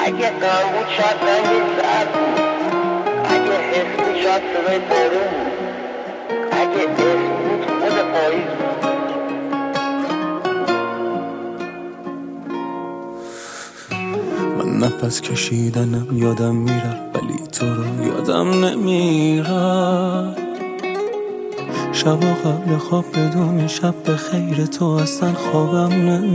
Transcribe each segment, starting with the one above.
اگه غم بود شاید رنگ زرد بود، اگه حس بود شاید صدای بارون بود، اگه اسم بود خود پاییز بود. من نفس کشیدنم یادم میره ولی تو رو یادم نمیره. شبا قبل خواب بدون شب به خیر تو اصلا خوابم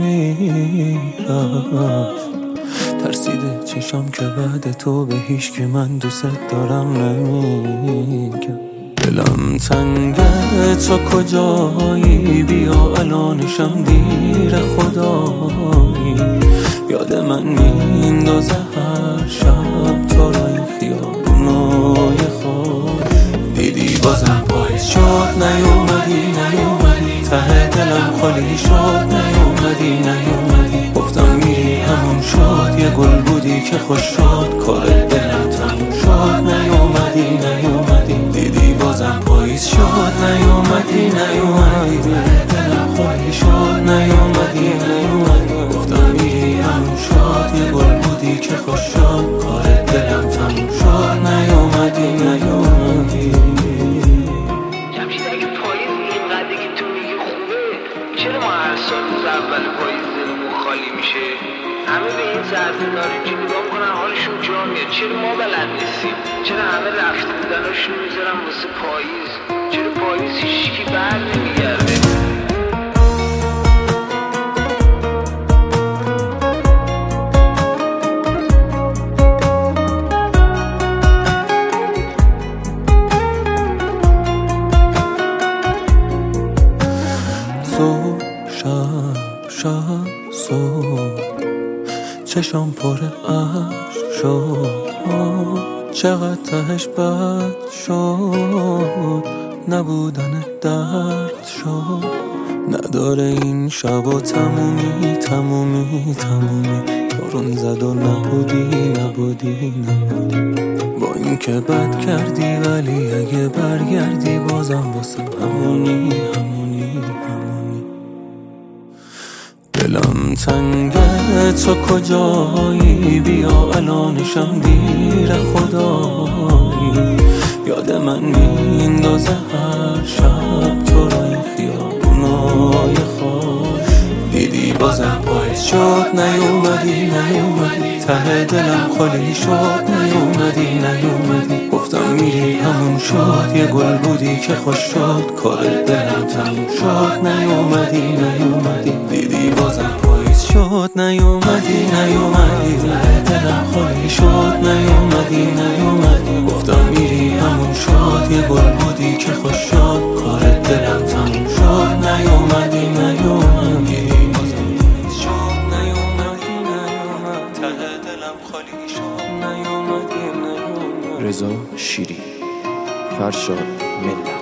نمیره. ترسیده چشام که بعد تو به هیچ که من دوست دارم نمیگم. دلم تنگه تو کجایی، بیا الانشم دیر خدایی. یاد من میندازه هر شب تو را این خیابونای خوش. دیدی بازم پاییز شد نیومدی ته دلم خالی شد نیومدی گفتم میری همون شد. یه گل بودی که خوش شد کار دلم تموم شد نیومدی دیدی بازم پاییز شد نیومدی دلم خالی شد نیومدی گفتم میری همون شد. یه گل بودی که خوش شد کار دلم تموم شد نیومدی جمشید اگه پاییز اینقدر که تو میگی خوبه، چرا ما هر سال روز اول پاییز دلمون خالی میشه؟ همه به این سرزن‌ها که نگاه میکنن حالشون جا میاد، چرا ما بلد نیستیم؟ چرا همه رفته بودناشون میذارن واسه پاییز؟ چرا پاییز هیچکی بر نمیگرده؟ شب صبح چشم پر عشق شد، چقدر تهش بد شد، نبودن درد شد. نداره این شبا تمومی بارون زد و نبودی با این که بد کردی، ولی اگه برگردی بازم واسه همونی. دلم تنگه تو کجایی، بیا الانشم دیر خدایی. یاد من میندازه هر شب تو را این خیابونای خوش. دیدی بازم پاییز شد نیومدی ته دلم خالی شد نیومدی گفتم میری همون شد. یه گل بودی که خوش شد کار دلم تموم شد نیومدی دیدی بازم پاییز شد نیومدی ته دلم خالی شد نیومدی گفتم میری همون شد. یه گل بودی که خوش شد کار دلم تموم شد نیومدی رضا شیری، فرشاد ملت.